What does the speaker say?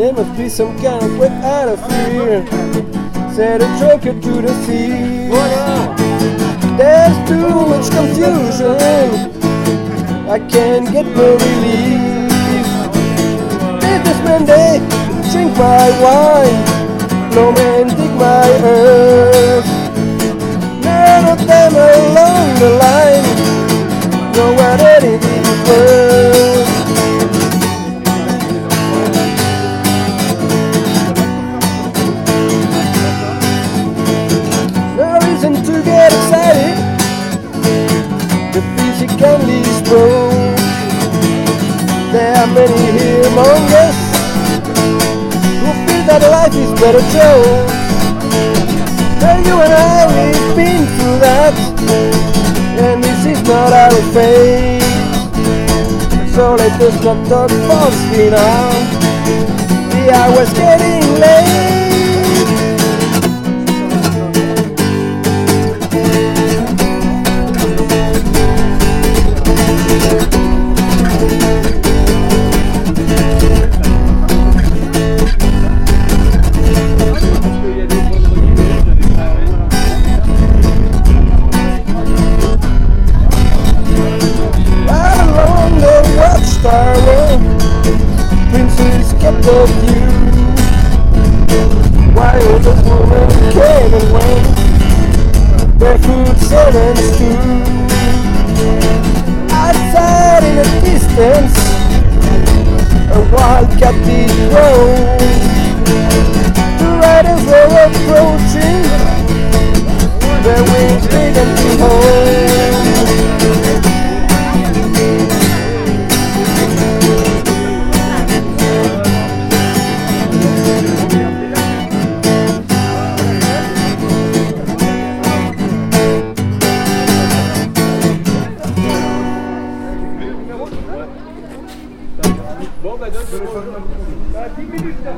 There must be some kind of way out of here. Said a joker to the sea. There's too much confusion, I can't get no relief. Businessmen, they drink my wine, no man dig my earth. None of them along the line know what anything is worth. No reason to get excited, the physically broke. There are many here among us who feel that life is but a joke. Well, you and I, we've been through that, and this is not our fate. So let us not talk falsely now, the hour's getting late. Princes kept of you, while the woman came and went, barefoot servants too. Outside in the distance, a wild cat did grow. The riders were approaching, their wings began to hold. Bon, bah, donne 10 minutes, d'accord ?